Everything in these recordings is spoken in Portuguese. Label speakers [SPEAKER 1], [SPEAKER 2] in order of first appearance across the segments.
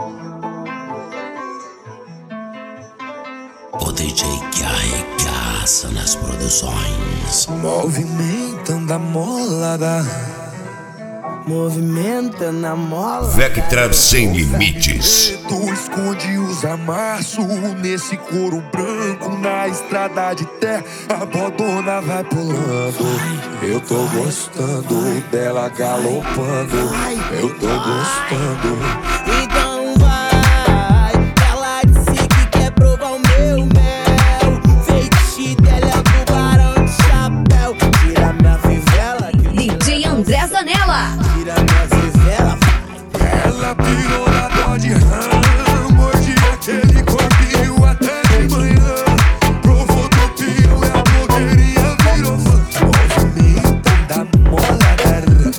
[SPEAKER 1] O DJ que arregaça nas produções.
[SPEAKER 2] Movimentando a molada, movimentando a mola.
[SPEAKER 3] Vectra sem limites.
[SPEAKER 2] Tu esconde os amassos nesse couro branco na estrada de terra. A bodona vai pulando. Eu tô gostando dela galopando. Eu tô gostando.
[SPEAKER 4] Então vai, ela disse que quer provar o meu mel. Feitiço dela é o tubarão de chapéu. Tira minha fivela.
[SPEAKER 5] DJ André Zanella.
[SPEAKER 4] Tira minha fivela.
[SPEAKER 2] Ela pirou na dó de rã, mordi aquele corpinho até de manhã. Provou do pio, é a blogueirinha virou fã. Movimento da molada.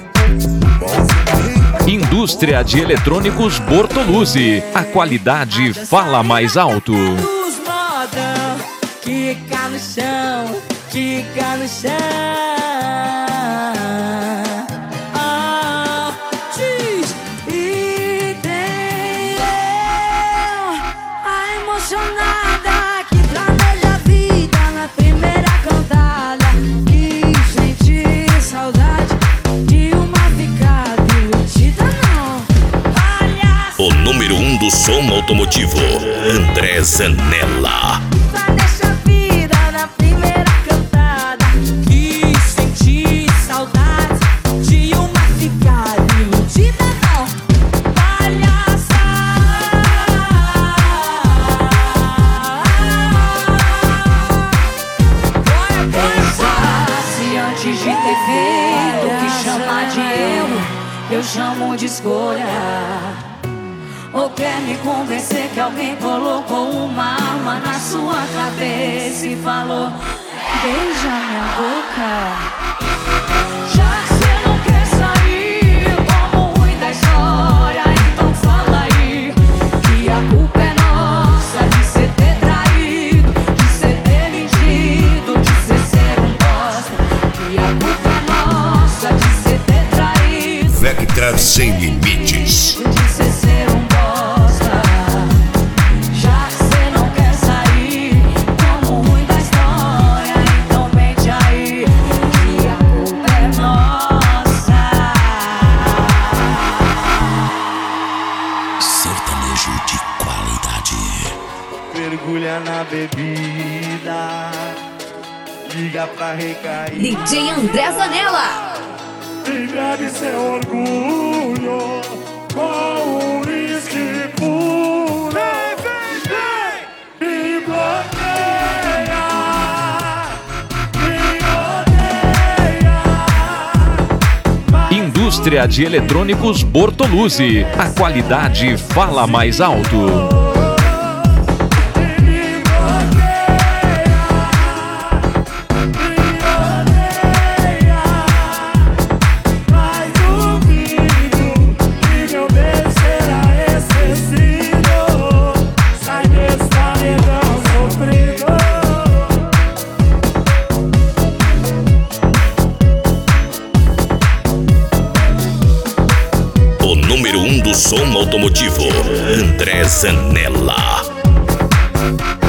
[SPEAKER 6] Indústria de Eletrônicos Bortoluzzi. A qualidade fala mais alto.
[SPEAKER 4] Os modão, quica no chão, quica no chão. Diz, e tem eu, a emocionada que planeja a vida na primeira cantada. Que sente saudade de uma ficada iludida, não.
[SPEAKER 3] O número 1 do som automotivo, André Zanella.
[SPEAKER 4] Planeja a vida na primeira cantada. Que senti saudade de uma ficada iludida, não. Palhaça. Se antes de ter feito o que chamar de erro, eu chamo de escolha. Ou quer me convencer que alguém colocou uma arma na sua cabeça e falou: beija minha boca. Já que você não quer sair como ruim da história, então fala aí que a culpa é nossa de você ter traído, de você ter mentido, de você ser um bosta. Que a culpa é nossa de você ter traído,
[SPEAKER 3] Vectra sem limites.
[SPEAKER 4] de você ser um bosta. Já que você não quer sair como ruim da história, então mente aí que a culpa é nossa.
[SPEAKER 1] Sertanejo de qualidade.
[SPEAKER 2] Mergulha na bebida, liga pra recair.
[SPEAKER 5] DJ André Zanella.
[SPEAKER 2] E bebe seu orgulho com uísque puro. Vem, me bloqueia, me odeia.
[SPEAKER 6] Indústria de Eletrônicos Bortoluzzi. A qualidade fala mais alto.
[SPEAKER 3] O número 1 do som automotivo, André Zanella.